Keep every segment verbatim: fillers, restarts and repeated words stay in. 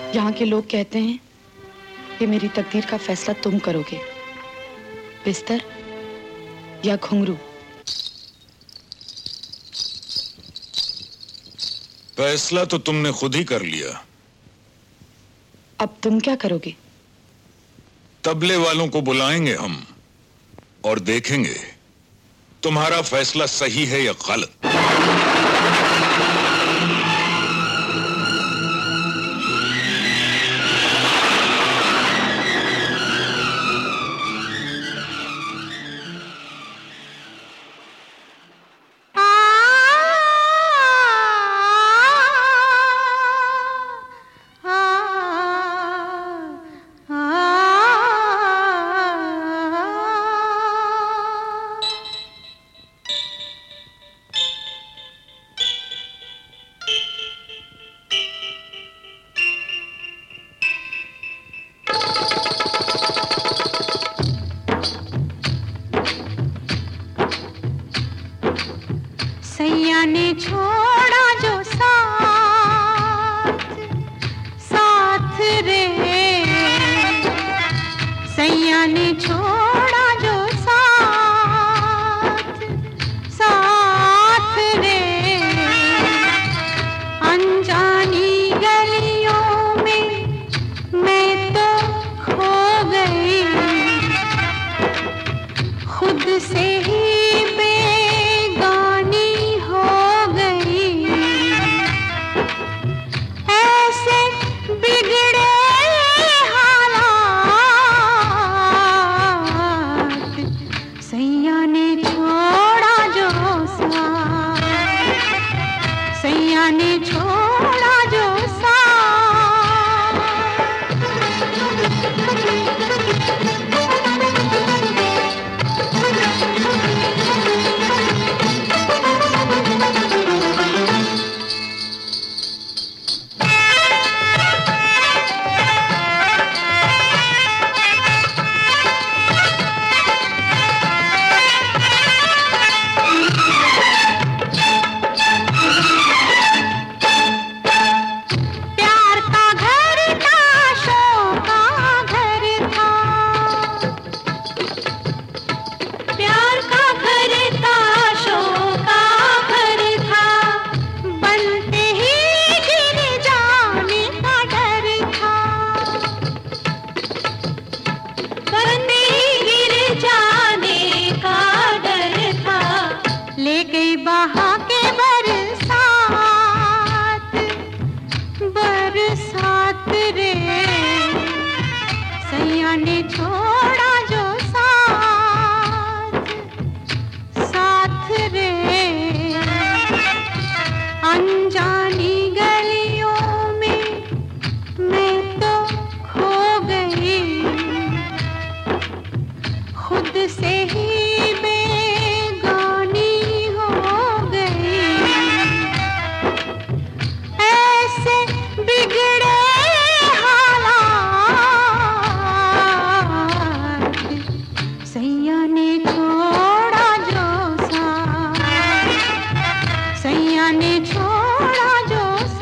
यहाँ के लोग कहते हैं कि मेरी तकदीर का फैसला तुम करोगे, बिस्तर या घुंघरू। फैसला तो तुमने खुद ही कर लिया। अब तुम क्या करोगे? तबले वालों को बुलाएंगे हम और देखेंगे तुम्हारा फैसला सही है या गलत। सैया ने छोड़ा जो साथ साथ रे, सैया ने छोड़ा जो साथ साथ रे, अनजानी गलियों में मैं तो खो गई, खुद से ही सैया ने छोड़ा जो बहा के बरसात बरसात रे, सैया ने छोड़ा जो साथ साथ रे, अनजानी गलियों में मैं तो खो गई, खुद से ही सैया ने छोड़ा जो साथ, सैया ने छोड़ा जो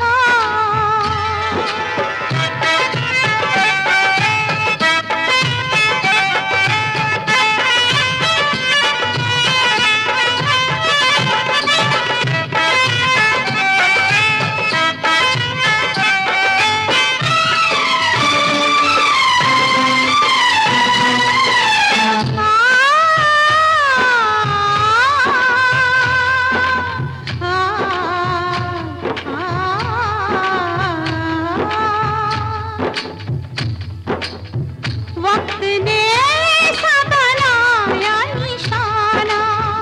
वक्त ने ऐसा बनाया निशाना,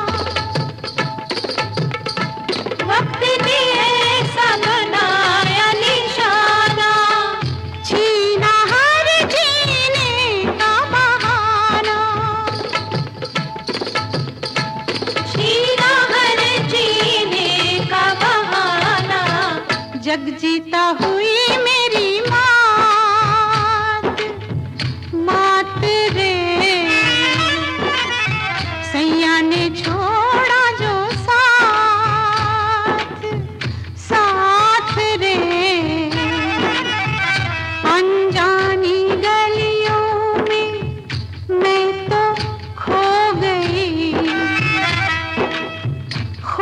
वक्त ने ऐसा बनाया निशाना, छीना हर जीने का बहाना, छीना हर जीने का बहाना, जग जीता हुई मेरी सैया ने छोड़ा जो साथ साथ रे,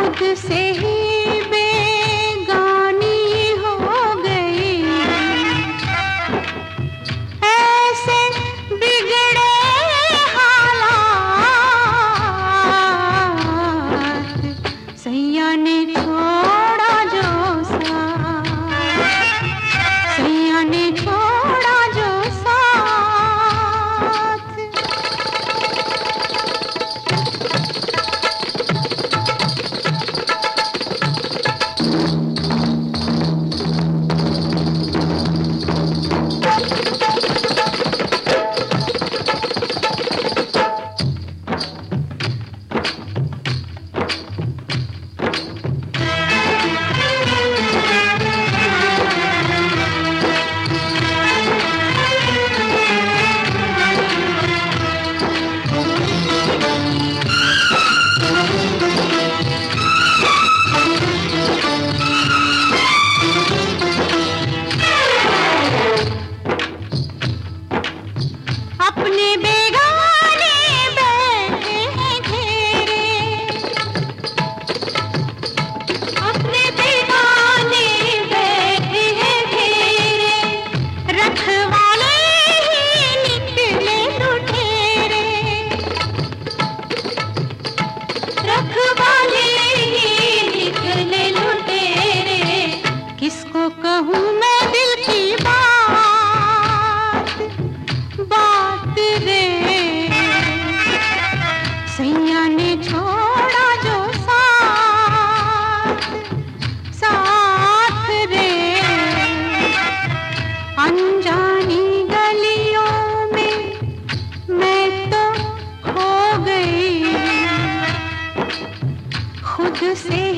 खुद से ही बेगानी हो गई। ऐसे बिगड़े हालात सैया ने छोड़ा जो साथ, सैया ने छोड़ा जो साथ। अपने बेगाने बैठे हैं घेरे, अपने बेगाने बैठे हैं घेरे, रखवाले ही निकले लुटेरे, रखवाले ही निकले लुटेरे। किसको कहूँ मैं दिल की बात, बात रे सैया ने छोड़ा जो साथ, साथ रे। अनजानी गलियों में मैं तो खो गई, खुद से